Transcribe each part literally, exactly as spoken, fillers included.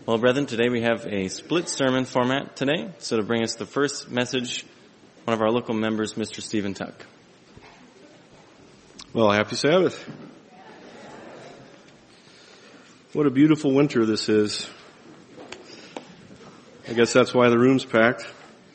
Well, brethren, today we have a split sermon format today. So to bring us the first message, one of our local members, Mister Stephen Tuck. Well, happy Sabbath. What a beautiful winter this is. I guess that's why the room's packed.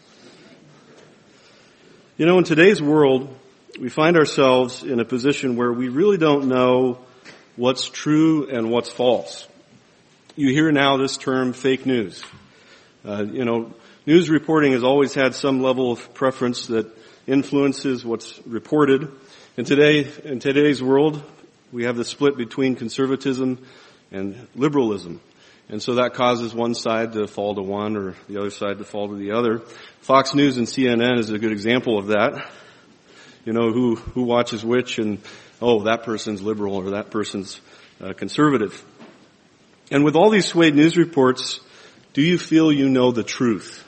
You know, in today's world, we find ourselves in a position where we really don't know what's true and what's false. You hear now this term, fake news. Uh, you know, news reporting has always had some level of preference that influences what's reported. And today, in today's world, we have the split between conservatism and liberalism. And so that causes one side to fall to one or the other side to fall to the other. Fox News and C N N is a good example of that. You know, who, who watches which and, oh, that person's liberal or that person's uh, conservative. And with all these swayed news reports, do you feel you know the truth?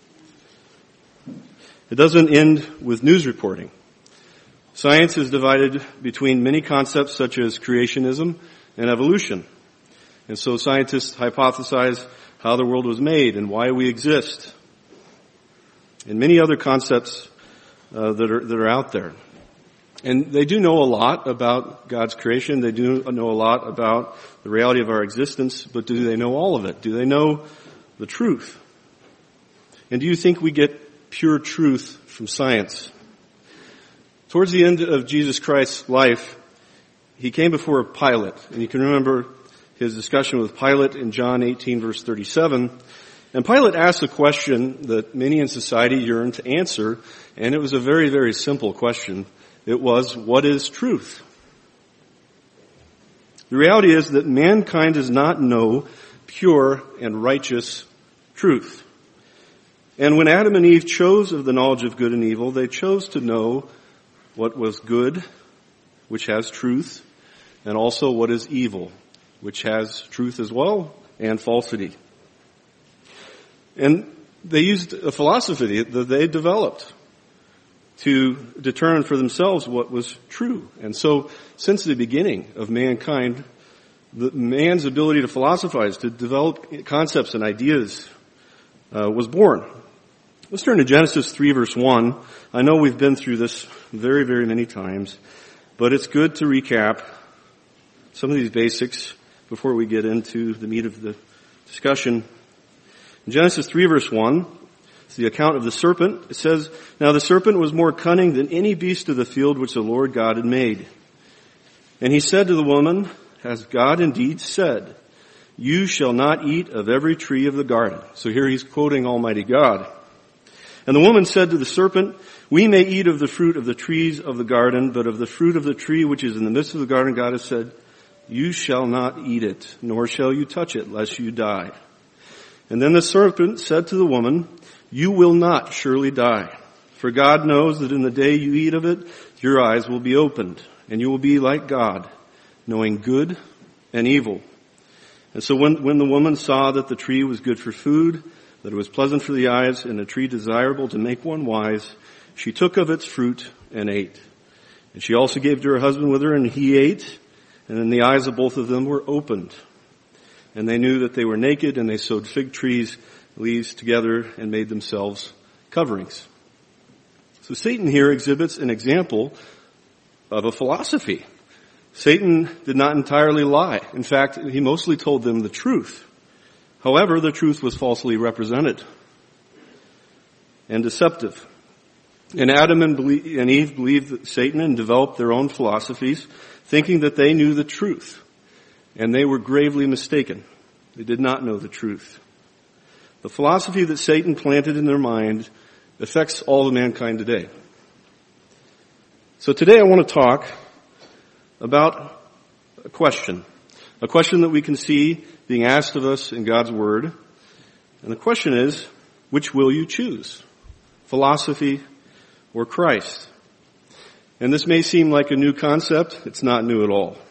It doesn't end with news reporting. Science is divided between many concepts such as creationism and evolution. And so scientists hypothesize how the world was made and why we exist. And many other concepts uh, that are that are out there. And they do know a lot about God's creation. They do know a lot about the reality of our existence, but do they know all of it? Do they know the truth? And do you think we get pure truth from science? Towards the end of Jesus Christ's life, he came before Pilate. And you can remember his discussion with Pilate in John eighteen, verse thirty-seven. And Pilate asked a question that many in society yearn to answer, and it was a very, very simple question. It was, what is truth? The reality is that mankind does not know pure and righteous truth. And when Adam and Eve chose of the knowledge of good and evil, they chose to know what was good, which has truth, and also what is evil, which has truth as well, and falsity. And they used a philosophy that they developed to determine for themselves what was true. And so, since the beginning of mankind, the man's ability to philosophize, to develop concepts and ideas, uh, was born. Let's turn to Genesis three, verse one. I know we've been through this very, very many times, but it's good to recap some of these basics before we get into the meat of the discussion. In Genesis three, verse one, it's the account of the serpent. It says, "Now the serpent was more cunning than any beast of the field which the Lord God had made. And he said to the woman, has God indeed said, you shall not eat of every tree of the garden." So here he's quoting Almighty God. "And the woman said to the serpent, we may eat of the fruit of the trees of the garden, but of the fruit of the tree which is in the midst of the garden, God has said, you shall not eat it, nor shall you touch it, lest you die. And then the serpent said to the woman, you will not surely die. For God knows that in the day you eat of it, your eyes will be opened, and you will be like God, knowing good and evil. And so when, when the woman saw that the tree was good for food, that it was pleasant for the eyes, and a tree desirable to make one wise, she took of its fruit and ate. And she also gave to her husband with her, and he ate, and then the eyes of both of them were opened. And they knew that they were naked, and they sewed fig trees leaves together and made themselves coverings." So Satan here exhibits an example of a philosophy. Satan did not entirely lie. In fact, he mostly told them the truth. However, the truth was falsely represented and deceptive. And Adam and Eve believed that Satan and developed their own philosophies, thinking that they knew the truth. And they were gravely mistaken. They did not know the truth. The philosophy that Satan planted in their mind affects all of mankind today. So today I want to talk about a question. A question that we can see being asked of us in God's Word. And the question is, which will you choose? Philosophy or Christ? And this may seem like a new concept. It's not new at all.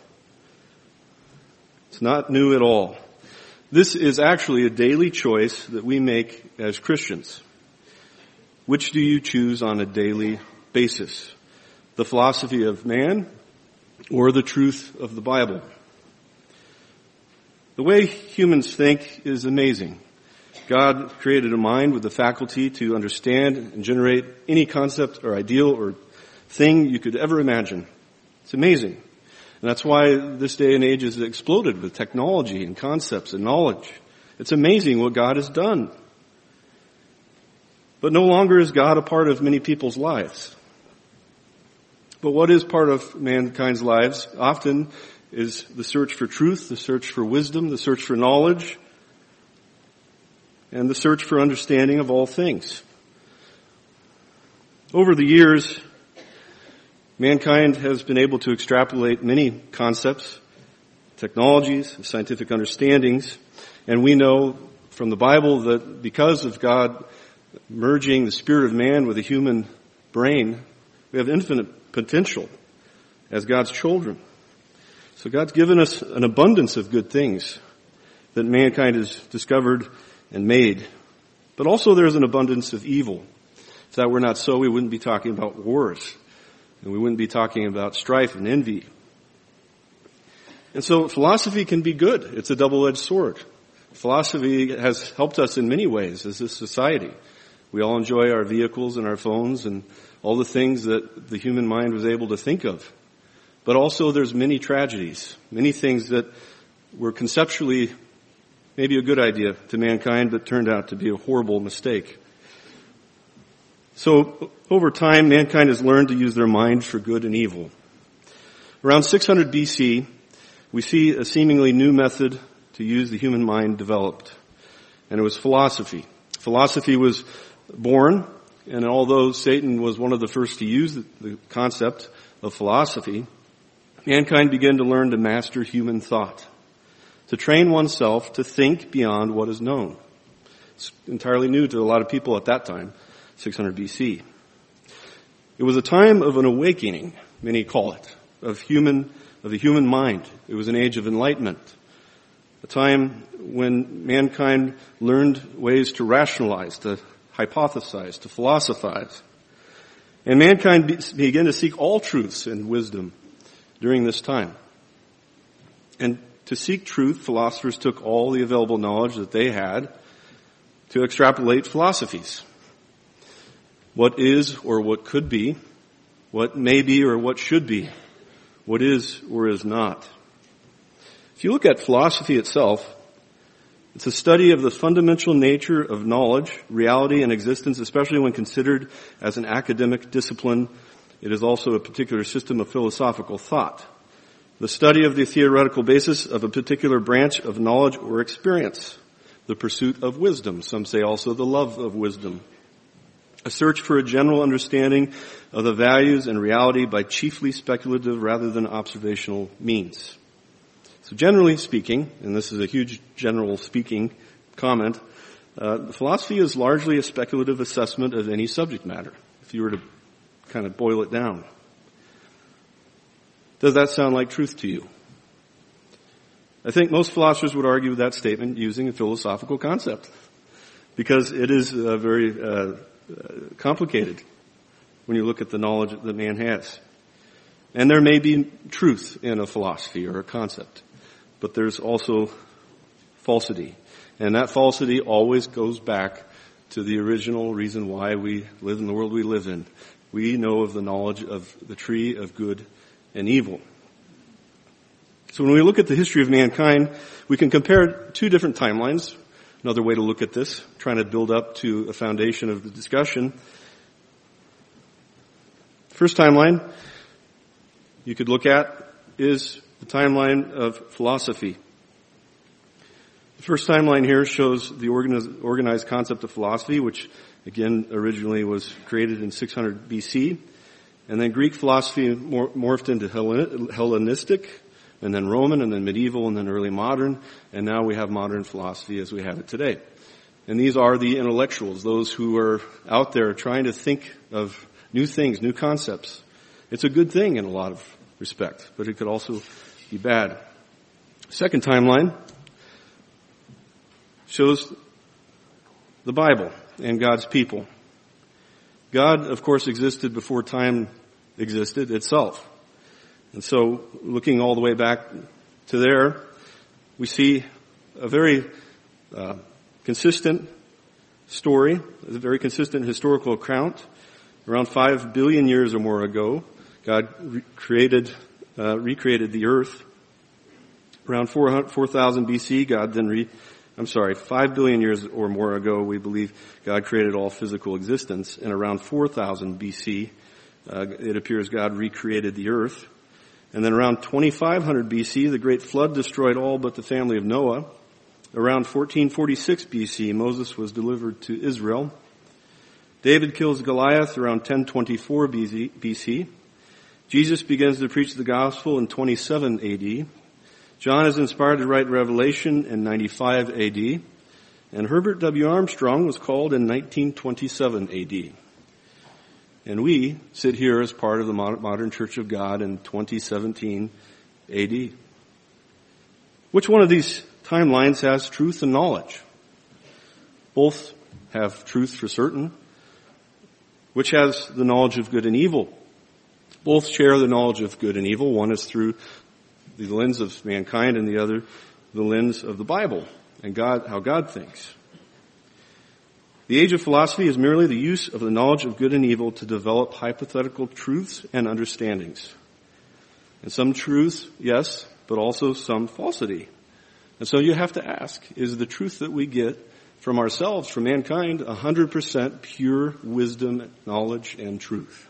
It's not new at all. This is actually a daily choice that we make as Christians. Which do you choose on a daily basis? The philosophy of man or the truth of the Bible? The way humans think is amazing. God created a mind with the faculty to understand and generate any concept or ideal or thing you could ever imagine. It's amazing. And that's why this day and age has exploded with technology and concepts and knowledge. It's amazing what God has done. But no longer is God a part of many people's lives. But what is part of mankind's lives often is the search for truth, the search for wisdom, the search for knowledge, and the search for understanding of all things. Over the years, mankind has been able to extrapolate many concepts, technologies, scientific understandings, and we know from the Bible that because of God merging the spirit of man with the human brain, we have infinite potential as God's children. So God's given us an abundance of good things that mankind has discovered and made. But also there's an abundance of evil. If that were not so, we wouldn't be talking about wars. And we wouldn't be talking about strife and envy. And so philosophy can be good. It's a double-edged sword. Philosophy has helped us in many ways as a society. We all enjoy our vehicles and our phones and all the things that the human mind was able to think of. But also there's many tragedies, many things that were conceptually maybe a good idea to mankind, but turned out to be a horrible mistake. So over time, mankind has learned to use their mind for good and evil. Around six hundred B C, we see a seemingly new method to use the human mind developed. And it was philosophy. Philosophy was born, and although Satan was one of the first to use the concept of philosophy, mankind began to learn to master human thought, to train oneself to think beyond what is known. It's entirely new to a lot of people at that time, six hundred B C. It was a time of an awakening, many call it, of human, of the human mind. It was an age of enlightenment, a time when mankind learned ways to rationalize, to hypothesize, to philosophize. And mankind be, began to seek all truths and wisdom during this time. And to seek truth, philosophers took all the available knowledge that they had to extrapolate philosophies. What is or what could be, what may be or what should be, what is or is not. If you look at philosophy itself, it's a study of the fundamental nature of knowledge, reality, and existence, especially when considered as an academic discipline. It is also a particular system of philosophical thought. The study of the theoretical basis of a particular branch of knowledge or experience. The pursuit of wisdom. Some say also the love of wisdom. A search for a general understanding of the values and reality by chiefly speculative rather than observational means. So generally speaking, and this is a huge general speaking comment, uh, philosophy is largely a speculative assessment of any subject matter, if you were to kind of boil it down. Does that sound like truth to you? I think most philosophers would argue with that statement using a philosophical concept, because it is uh, very uh, complicated when you look at the knowledge that man has. And there may be truth in a philosophy or a concept, but there's also falsity. And that falsity always goes back to the original reason why we live in the world we live in. We know of the knowledge of the tree of good and evil. So when we look at the history of mankind, we can compare two different timelines. Another way to look at this, trying to build up to a foundation of the discussion. First timeline you could look at is the timeline of philosophy. The first timeline here shows the organized, organized concept of philosophy, which again originally was created in six hundred B C. And then Greek philosophy mor- morphed into Hellen- Hellenistic, and then Roman, and then medieval, and then early modern, and now we have modern philosophy as we have it today. And these are the intellectuals, those who are out there trying to think of new things, new concepts. It's a good thing in a lot of respect, but it could also be bad. Second timeline shows the Bible and God's people. God, of course, existed before time existed itself. And so, looking all the way back to there, we see a very uh, consistent story, a very consistent historical account. Around five billion years or more ago, God re- created, uh, recreated the earth. Around four thousand B C, God then re, I'm sorry, five billion years or more ago, we believe God created all physical existence. And around four thousand B C, uh, it appears God recreated the earth. And then around twenty-five hundred B C, the great flood destroyed all but the family of Noah. Around fourteen forty-six B C, Moses was delivered to Israel. David kills Goliath around ten twenty-four B C. Jesus begins to preach the gospel in twenty-seven A D. John is inspired to write Revelation in ninety-five A D. And Herbert W. Armstrong was called in nineteen twenty-seven A D. And we sit here as part of the modern Church of God in twenty seventeen A D. Which one of these timelines has truth and knowledge? Both have truth for certain. Which has the knowledge of good and evil? Both share the knowledge of good and evil. One is through the lens of mankind, and the other the lens of the Bible and God, how God thinks. The age of philosophy is merely the use of the knowledge of good and evil to develop hypothetical truths and understandings. And some truths, yes, but also some falsity. And so you have to ask, is the truth that we get from ourselves, from mankind, one hundred percent pure wisdom, knowledge, and truth?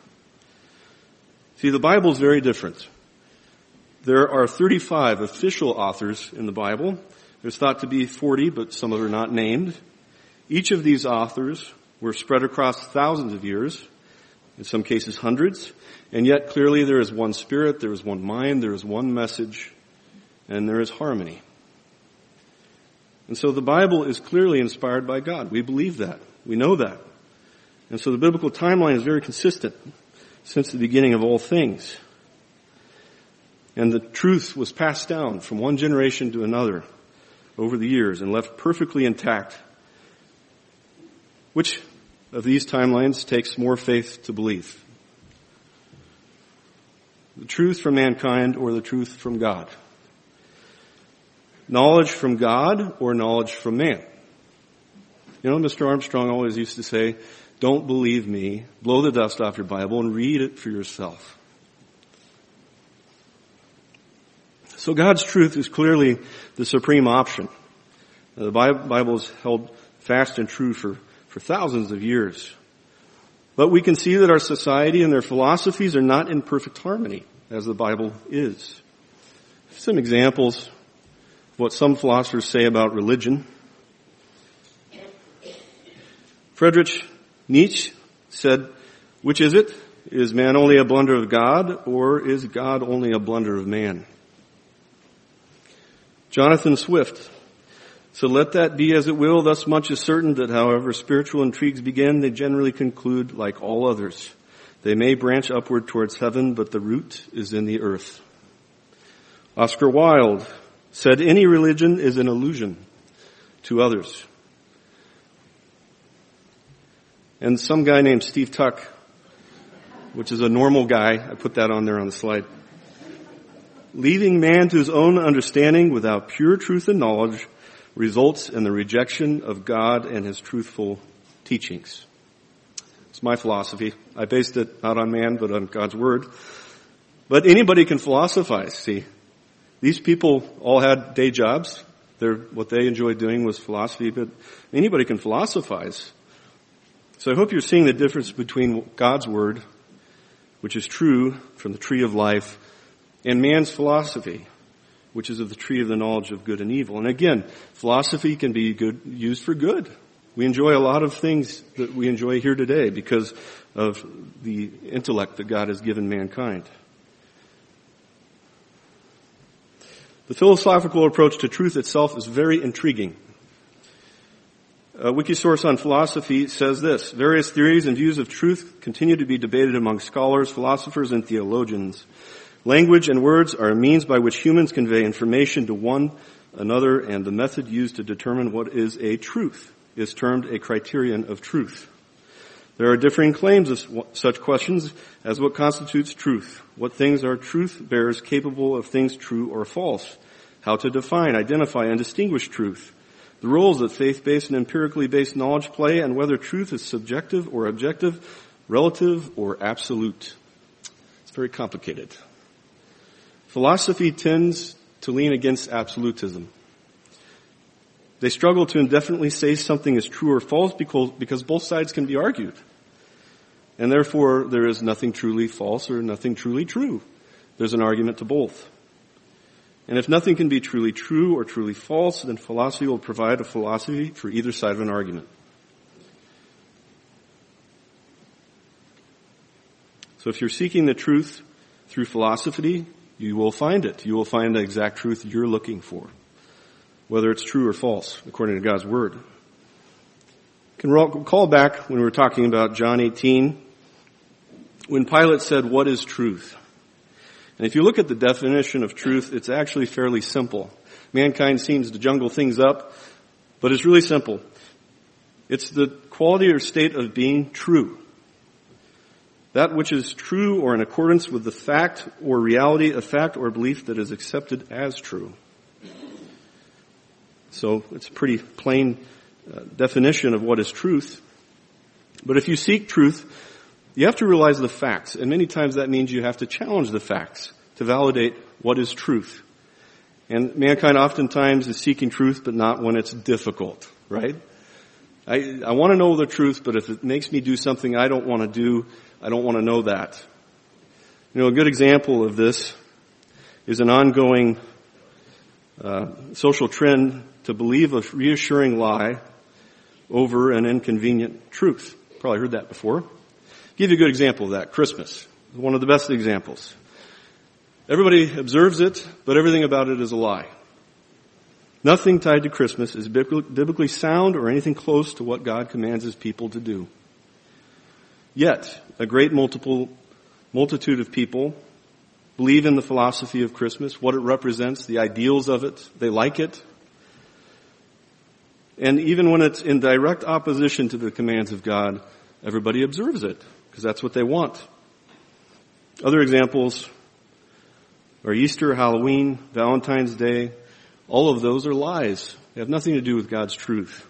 See, the Bible is very different. There are thirty-five official authors in the Bible. There's thought to be forty, but some of them are not named. Each of these authors were spread across thousands of years, in some cases hundreds, and yet clearly there is one spirit, there is one mind, there is one message, and there is harmony. And so the Bible is clearly inspired by God. We believe that. We know that. And so the biblical timeline is very consistent since the beginning of all things. And the truth was passed down from one generation to another over the years and left perfectly intact. Which of these timelines takes more faith to believe? The truth from mankind or the truth from God? Knowledge from God or knowledge from man? You know, Mister Armstrong always used to say, don't believe me, blow the dust off your Bible and read it for yourself. So God's truth is clearly the supreme option. The Bible is held fast and true for, for thousands of years. But we can see that our society and their philosophies are not in perfect harmony, as the Bible is. Some examples of what some philosophers say about religion. Friedrich Nietzsche said, which is it? Is man only a blunder of God, or is God only a blunder of man? Jonathan Swift said, let that be as it will, thus much is certain that however spiritual intrigues begin, they generally conclude like all others. They may branch upward towards heaven, but the root is in the earth. Oscar Wilde said, any religion is an illusion to others. And some guy named Steve Tuck, which is a normal guy, I put that on there on the slide, leaving man to his own understanding without pure truth and knowledge results in the rejection of God and his truthful teachings. It's my philosophy. I based it not on man, but on God's word. But anybody can philosophize, see. These people all had day jobs. They're, what they enjoyed doing was philosophy, but anybody can philosophize. So I hope you're seeing the difference between God's word, which is true from the tree of life, and man's philosophy, which is of the tree of the knowledge of good and evil. And again, philosophy can be good, used for good. We enjoy a lot of things that we enjoy here today because of the intellect that God has given mankind. The philosophical approach to truth itself is very intriguing. A Wikisource on philosophy says this: various theories and views of truth continue to be debated among scholars, philosophers, and theologians. Language and words are a means by which humans convey information to one another, and the method used to determine what is a truth is termed a criterion of truth. There are differing claims of such questions as what constitutes truth, what things are truth bearers capable of things true or false, how to define, identify, and distinguish truth, the roles that faith-based and empirically based knowledge play, and whether truth is subjective or objective, relative or absolute. It's very complicated. Philosophy tends to lean against absolutism. They struggle to indefinitely say something is true or false because, because both sides can be argued. And therefore, there is nothing truly false or nothing truly true. There's an argument to both. And if nothing can be truly true or truly false, then philosophy will provide a philosophy for either side of an argument. So if you're seeking the truth through philosophy, you will find it. You will find the exact truth you're looking for, whether it's true or false, according to God's Word. You can recall back when we were talking about John eighteen, when Pilate said, "What is truth?" And if you look at the definition of truth, it's actually fairly simple. Mankind seems to jungle things up, but it's really simple. It's the quality or state of being true. That which is true or in accordance with the fact or reality, a fact or belief that is accepted as true. So it's a pretty plain uh, definition of what is truth. But if you seek truth, you have to realize the facts, and many times that means you have to challenge the facts to validate what is truth. And mankind oftentimes is seeking truth, but not when it's difficult, right? I, I want to know the truth, but if it makes me do something I don't want to do, I don't want to know that. You know, a good example of this is an ongoing uh, social trend to believe a reassuring lie over an inconvenient truth. Probably heard that before. Give you a good example of that. Christmas. One of the best examples. Everybody observes it, but everything about it is a lie. Nothing tied to Christmas is biblically sound or anything close to what God commands His people to do. Yet, a great multiple, multitude of people believe in the philosophy of Christmas, what it represents, the ideals of it. They like it. And even when it's in direct opposition to the commands of God, everybody observes it, because that's what they want. Other examples are Easter, Halloween, Valentine's Day. All of those are lies. They have nothing to do with God's truth.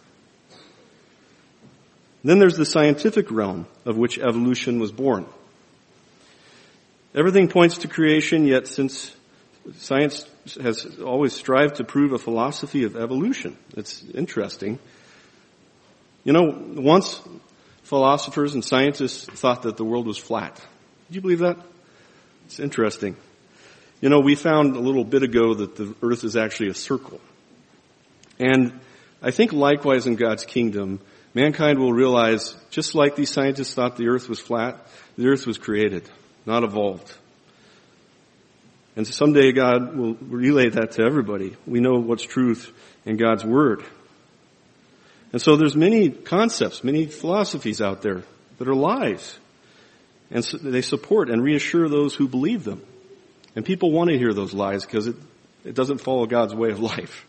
Then there's the scientific realm of which evolution was born. Everything points to creation, yet since science has always strived to prove a philosophy of evolution, it's interesting. You know, once philosophers and scientists thought that the world was flat. Did you believe that? It's interesting. You know, we found a little bit ago that the earth is actually a circle. And I think likewise in God's kingdom, mankind will realize, just like these scientists thought the earth was flat, the earth was created, not evolved. And someday God will relay that to everybody. We know what's truth in God's Word. And so there's many concepts, many philosophies out there that are lies. And so they support and reassure those who believe them. And people want to hear those lies because it, it doesn't follow God's way of life.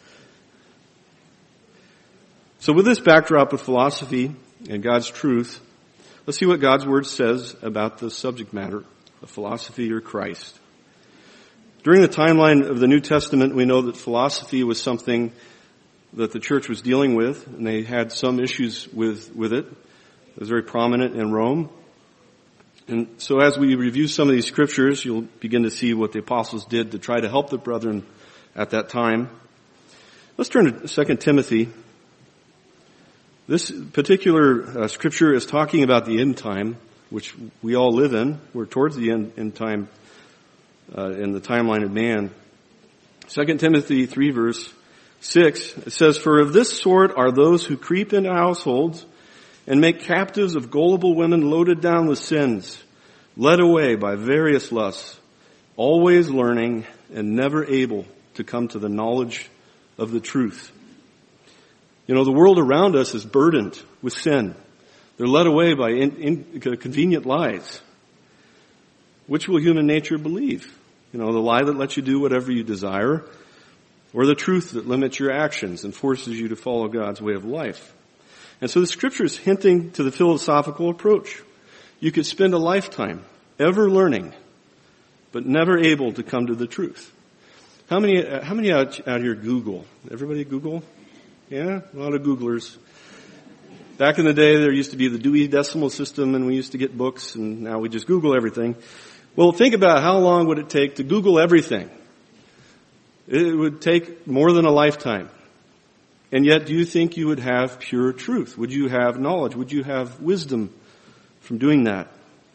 So with this backdrop of philosophy and God's truth, let's see what God's Word says about the subject matter of philosophy or Christ. During the timeline of the New Testament, we know that philosophy was something that the church was dealing with, and they had some issues with, with it. It was very prominent in Rome. And so as we review some of these scriptures, you'll begin to see what the apostles did to try to help the brethren at that time. Let's turn to Second Timothy. This particular uh, scripture is talking about the end time, which we all live in. We're towards the end, end time uh, in the timeline of man. Second Timothy three verse six, it says, "For of this sort are those who creep into households and make captives of gullible women loaded down with sins, led away by various lusts, always learning and never able to come to the knowledge of the truth." You know, the world around us is burdened with sin. They're led away by in, in, convenient lies. Which will human nature believe? You know, the lie that lets you do whatever you desire, or the truth that limits your actions and forces you to follow God's way of life. And so the scripture is hinting to the philosophical approach. You could spend a lifetime ever learning, but never able to come to the truth. How many, uh, how many out, out here Google? Everybody Google? Yeah, a lot of Googlers. Back in the day, there used to be the Dewey Decimal System, and we used to get books, and now we just Google everything. Well, think about how long would it take to Google everything. It would take more than a lifetime. And yet, do you think you would have pure truth? Would you have knowledge? Would you have wisdom from doing that?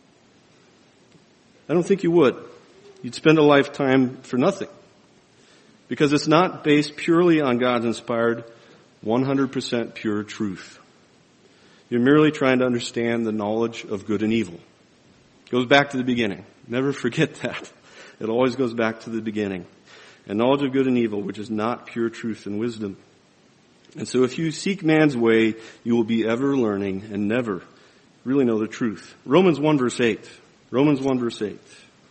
I don't think you would. You'd spend a lifetime for nothing. Because it's not based purely on God's inspired, one hundred percent pure truth. You're merely trying to understand the knowledge of good and evil. It goes back to the beginning. Never forget that. It always goes back to the beginning. And knowledge of good and evil, which is not pure truth and wisdom. And so if you seek man's way, you will be ever learning and never really know the truth. Romans one verse eight. Romans one verse eight.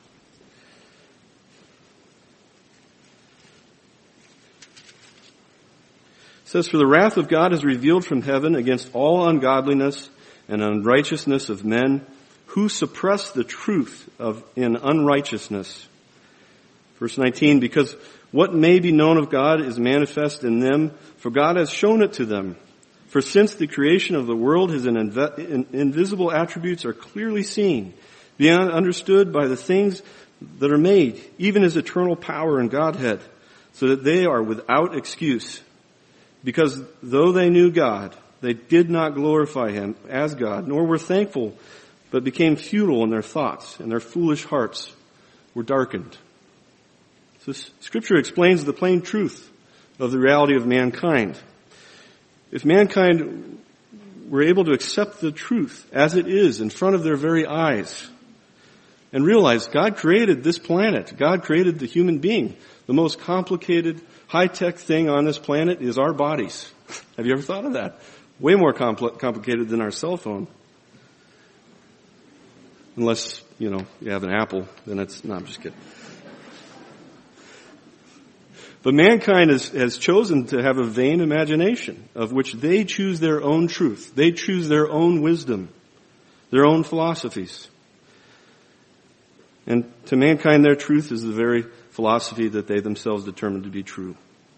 It says, "For the wrath of God is revealed from heaven against all ungodliness and unrighteousness of men who suppress the truth of in unrighteousness." Verse nineteen, "Because what may be known of God is manifest in them, for God has shown it to them. For since the creation of the world, his inv- invisible attributes are clearly seen, being understood by the things that are made, even his eternal power and Godhead, so that they are without excuse. Because though they knew God, they did not glorify him as God, nor were thankful, but became futile in their thoughts, and their foolish hearts were darkened." So Scripture explains the plain truth of the reality of mankind. If mankind were able to accept the truth as it is in front of their very eyes, and realize God created this planet, God created the human being, the most complicated, high-tech thing on this planet is our bodies. Have you ever thought of that? Way more compl- complicated than our cell phone. Unless, you know, you have an Apple, then it's, no, I'm just kidding. But mankind has, has chosen to have a vain imagination of which they choose their own truth. They choose their own wisdom, their own philosophies. And to mankind, their truth is the very philosophy that they themselves determined to be true.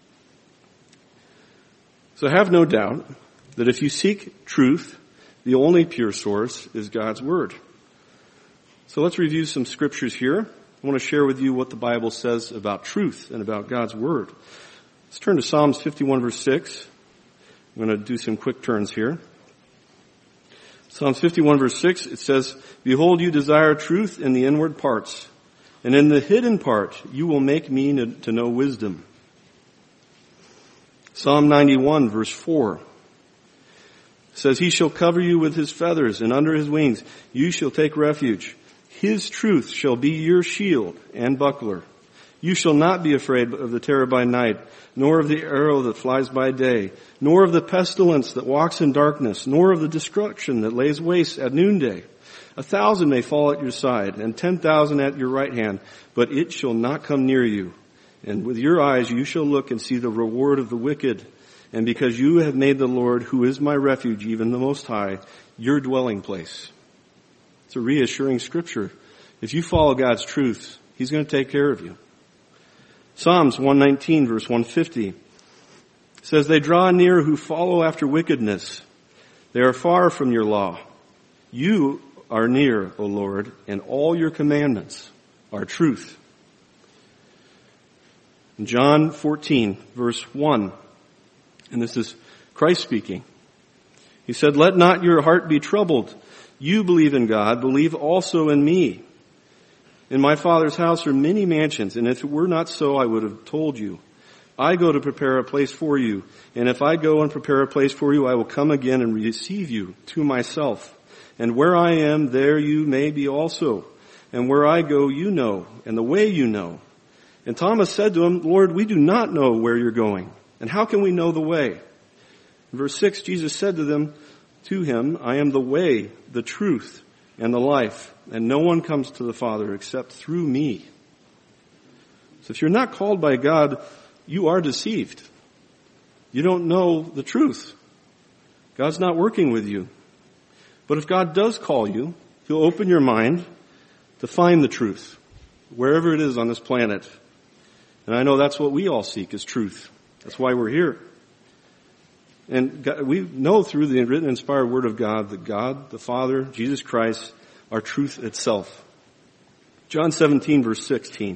So have no doubt that if you seek truth, the only pure source is God's Word. So let's review some scriptures here. I want to share with you what the Bible says about truth and about God's Word. Let's turn to Psalms fifty-one verse six. I'm going to do some quick turns here. Psalms fifty-one verse six, it says, "Behold, you desire truth in the inward parts, and in the hidden part you will make me to know wisdom." Psalm ninety-one verse four says, "He shall cover you with his feathers, and under his wings you shall take refuge. His truth shall be your shield and buckler. You shall not be afraid of the terror by night, nor of the arrow that flies by day, nor of the pestilence that walks in darkness, nor of the destruction that lays waste at noonday. A thousand may fall at your side, and ten thousand at your right hand, but it shall not come near you. And with your eyes you shall look and see the reward of the wicked. And because you have made the Lord, who is my refuge, even the Most High, your dwelling place." It's a reassuring scripture. If you follow God's truth, he's going to take care of you. Psalms one nineteen verse one fifty says, "They draw near who follow after wickedness. They are far from your law. You are near, O Lord, and all your commandments are truth." In John fourteen verse one, and this is Christ speaking, he said, "Let not your heart be troubled. You believe in God, believe also in me. In my Father's house are many mansions, and if it were not so, I would have told you. I go to prepare a place for you, and if I go and prepare a place for you, I will come again and receive you to myself. And where I am, there you may be also. And where I go, you know, and the way you know." And Thomas said to him, "Lord, we do not know where you're going, and how can we know the way?" In verse six, Jesus said to them, to him, "I am the way, the truth, and the life, and no one comes to the Father except through me." So if you're not called by God, you are deceived. You don't know the truth. God's not working with you. But if God does call you, he'll open your mind to find the truth, wherever it is on this planet. And I know that's what we all seek, is truth. That's why we're here. And God, we know through the written, inspired Word of God that God, the Father, Jesus Christ, are truth itself. John seventeen, verse sixteen.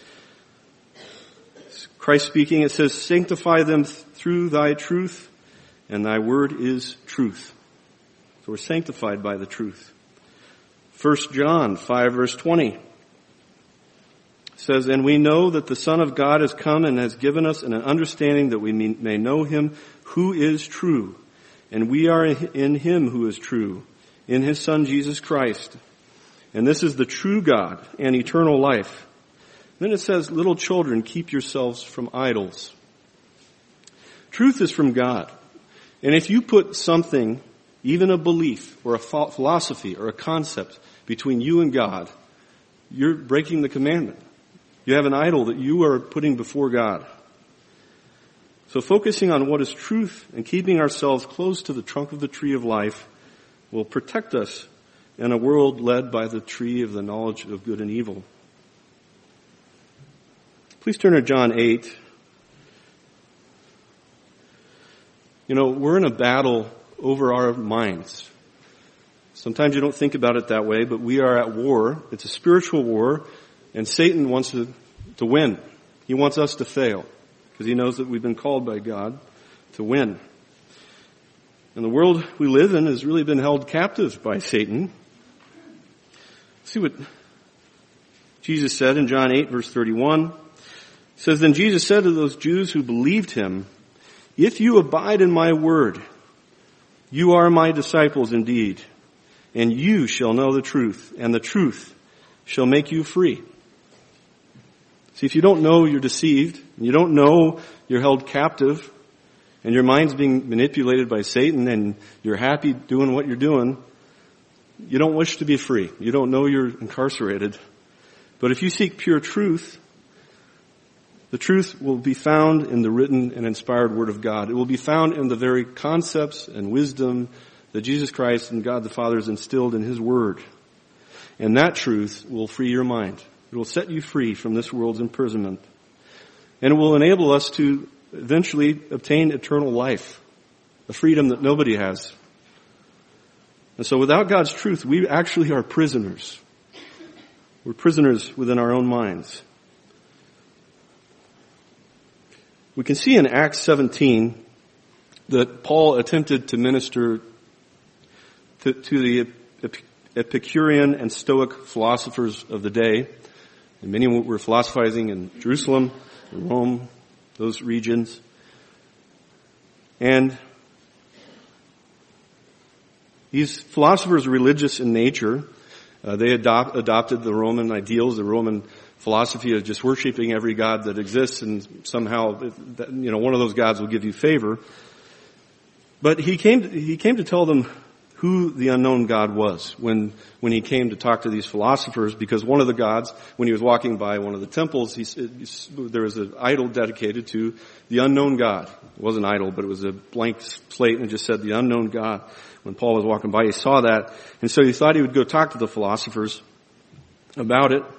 Christ speaking, it says, sanctify them through thy truth, and thy word is truth. So we're sanctified by the truth. First John five, verse twenty says, and we know that the Son of God has come and has given us an understanding that we may know him who is true. And we are in him who is true, in his Son Jesus Christ. And this is the true God and eternal life. Then it says, little children, keep yourselves from idols. Truth is from God. And if you put something, even a belief or a philosophy or a concept between you and God, you're breaking the commandment. You have an idol that you are putting before God. So focusing on what is truth and keeping ourselves close to the trunk of the tree of life will protect us in a world led by the tree of the knowledge of good and evil. Please turn to John eight. You know, we're in a battle over our minds. Sometimes you don't think about it that way, but we are at war. It's a spiritual war, and Satan wants to, to win. He wants us to fail, because he knows that we've been called by God to win. And the world we live in has really been held captive by Satan. See what Jesus said in John eight, verse thirty-one. It says, then Jesus said to those Jews who believed him, if you abide in my word, you are my disciples indeed, and you shall know the truth, and the truth shall make you free. See, if you don't know you're deceived, and you don't know you're held captive, and your mind's being manipulated by Satan, and you're happy doing what you're doing, you don't wish to be free. You don't know you're incarcerated. But if you seek pure truth, the truth will be found in the written and inspired Word of God. It will be found in the very concepts and wisdom that Jesus Christ and God the Father has instilled in his Word. And that truth will free your mind. It will set you free from this world's imprisonment. And it will enable us to eventually obtain eternal life, a freedom that nobody has. And so without God's truth, we actually are prisoners. We're prisoners within our own minds. We can see in Acts seventeen that Paul attempted to minister to, to the Epicurean and Stoic philosophers of the day. And many were philosophizing in Jerusalem, in Rome, those regions. And these philosophers are religious in nature. Uh, they adopt, adopted the Roman ideals, the Roman philosophy of just worshiping every god that exists, and somehow, you know, one of those gods will give you favor. But he came to, he came to tell them who the unknown God was when when he came to talk to these philosophers, because one of the gods, when he was walking by one of the temples, he, there was an idol dedicated to the unknown God. It wasn't an idol, but it was a blank slate, and it just said the unknown God. When Paul was walking by, he saw that, and so he thought he would go talk to the philosophers about it.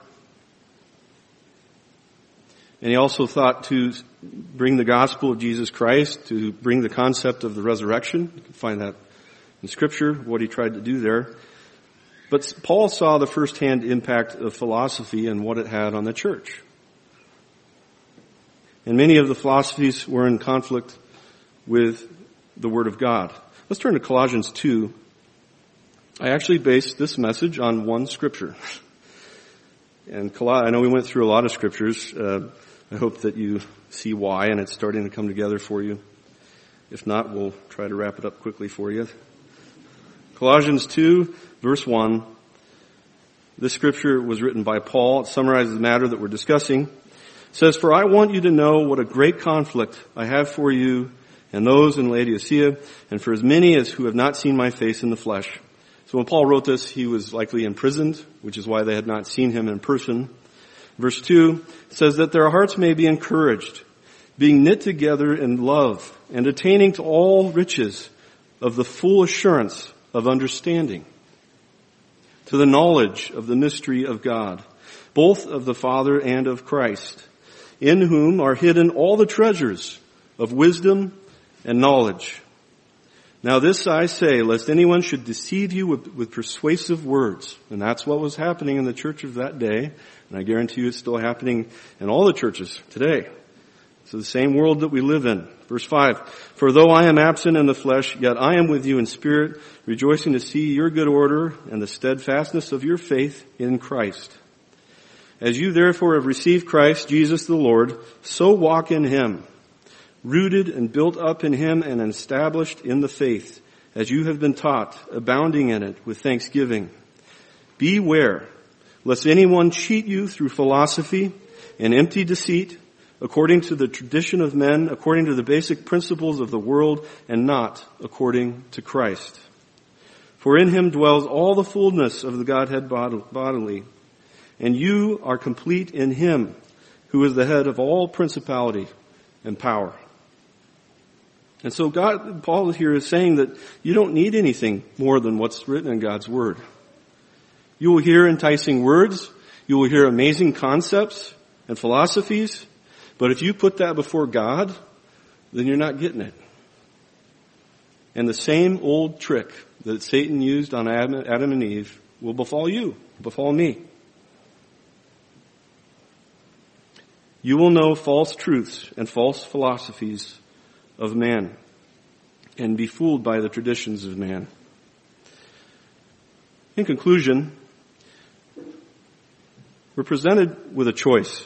And he also thought to bring the gospel of Jesus Christ, to bring the concept of the resurrection. You can find that in Scripture, what he tried to do there. But Paul saw the firsthand impact of philosophy and what it had on the church. And many of the philosophies were in conflict with the Word of God. Let's turn to Colossians two. I actually based this message on one scripture. And I know we went through a lot of scriptures. Uh, I hope that you see why, and it's starting to come together for you. If not, we'll try to wrap it up quickly for you. Colossians two, verse one. This scripture was written by Paul. It summarizes the matter that we're discussing. It says, for I want you to know what a great conflict I have for you and those in Laodicea, and for as many as who have not seen my face in the flesh. So when Paul wrote this, he was likely imprisoned, which is why they had not seen him in person. Verse two says that their hearts may be encouraged, being knit together in love, and attaining to all riches of the full assurance of understanding, to the knowledge of the mystery of God, both of the Father and of Christ, in whom are hidden all the treasures of wisdom and knowledge. Now this I say, lest anyone should deceive you with, with persuasive words. And that's what was happening in the church of that day. And I guarantee you it's still happening in all the churches today. It's the same world that we live in. Verse five, for though I am absent in the flesh, yet I am with you in spirit, rejoicing to see your good order and the steadfastness of your faith in Christ. As you therefore have received Christ, Jesus the Lord, so walk in him, rooted and built up in him and established in the faith, as you have been taught, abounding in it with thanksgiving. Beware, lest anyone cheat you through philosophy and empty deceit, according to the tradition of men, according to the basic principles of the world, and not according to Christ. For in him dwells all the fullness of the Godhead bodily, and you are complete in him, who is the head of all principality and power. And so God, Paul here is saying that you don't need anything more than what's written in God's Word. You will hear enticing words, you will hear amazing concepts and philosophies, but if you put that before God, then you're not getting it. And the same old trick that Satan used on Adam and Eve will befall you, befall me. You will know false truths and false philosophies of man and be fooled by the traditions of man. In conclusion, we're presented with a choice.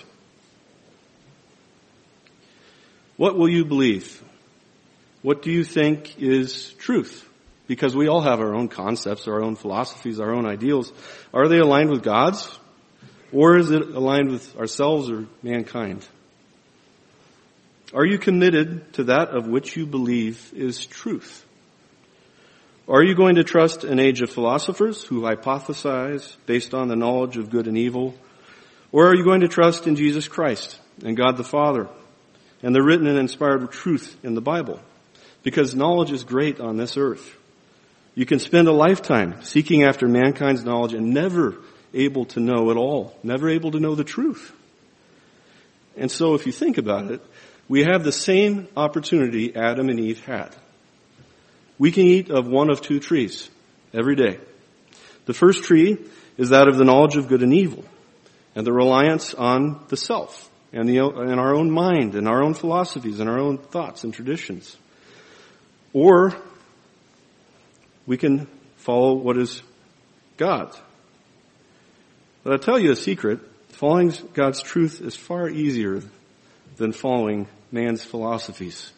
What will you believe? What do you think is truth? Because we all have our own concepts, our own philosophies, our own ideals. Are they aligned with God's? Or is it aligned with ourselves or mankind? Are you committed to that of which you believe is truth? Are you going to trust an age of philosophers who hypothesize based on the knowledge of good and evil? Or are you going to trust in Jesus Christ and God the Father and the written and inspired truth in the Bible? Because knowledge is great on this earth. You can spend a lifetime seeking after mankind's knowledge and never able to know it all, never able to know the truth. And so if you think about it, we have the same opportunity Adam and Eve had. We can eat of one of two trees every day. The first tree is that of the knowledge of good and evil and the reliance on the self and, the, and our own mind and our own philosophies and our own thoughts and traditions. Or we can follow what is God's. But I'll tell you a secret, following God's truth is far easier than following man's philosophies.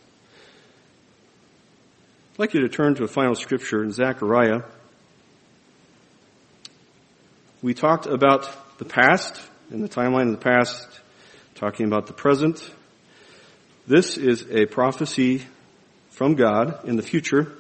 I'd like you to turn to a final scripture in Zechariah. We talked about the past, and the timeline of the past, talking about the present. This is a prophecy from God in the future.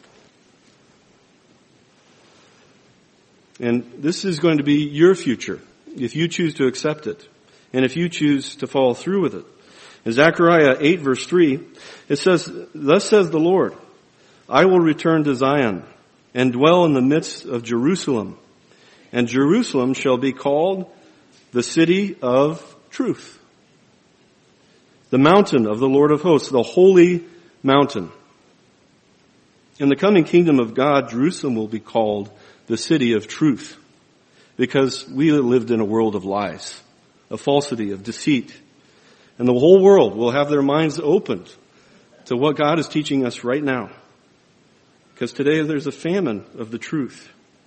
And this is going to be your future, if you choose to accept it, and if you choose to follow through with it. In Zechariah eight verse three, it says, thus says the Lord, I will return to Zion and dwell in the midst of Jerusalem, and Jerusalem shall be called the city of truth, the mountain of the Lord of hosts, the holy mountain. In the coming kingdom of God, Jerusalem will be called the city of truth, because we lived in a world of lies, of falsity, of deceit. And the whole world will have their minds opened to what God is teaching us right now. Because today there's a famine of the truth.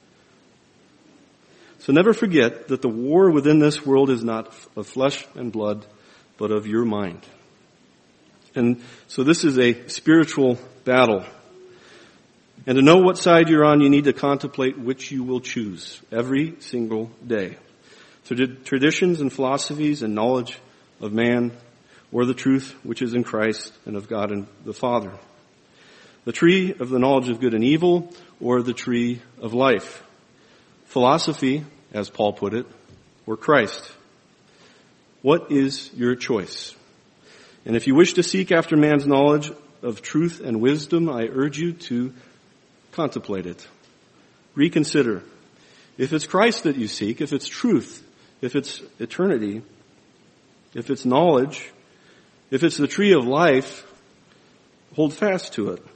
So never forget that the war within this world is not of flesh and blood, but of your mind. And so this is a spiritual battle. And to know what side you're on, you need to contemplate which you will choose every single day. Through traditions and philosophies and knowledge of man, or the truth which is in Christ and of God and the Father. The tree of the knowledge of good and evil, or the tree of life. Philosophy, as Paul put it, or Christ. What is your choice? And if you wish to seek after man's knowledge of truth and wisdom, I urge you to contemplate it. Reconsider. If it's Christ that you seek, if it's truth, if it's eternity, if it's knowledge, if it's the tree of life, hold fast to it.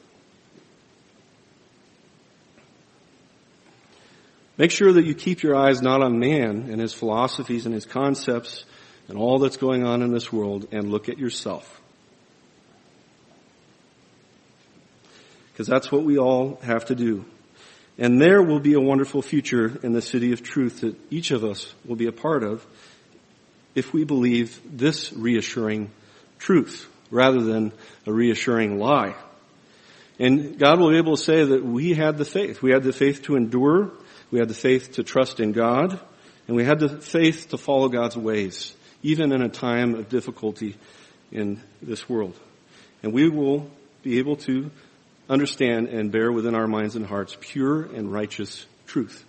Make sure that you keep your eyes not on man and his philosophies and his concepts and all that's going on in this world, and look at yourself. Because that's what we all have to do. And there will be a wonderful future in the city of truth that each of us will be a part of if we believe this reassuring truth rather than a reassuring lie. And God will be able to say that we had the faith. We had the faith to endure. We had the faith to trust in God. And we had the faith to follow God's ways, even in a time of difficulty in this world. And we will be able to understand and bear within our minds and hearts pure and righteous truth.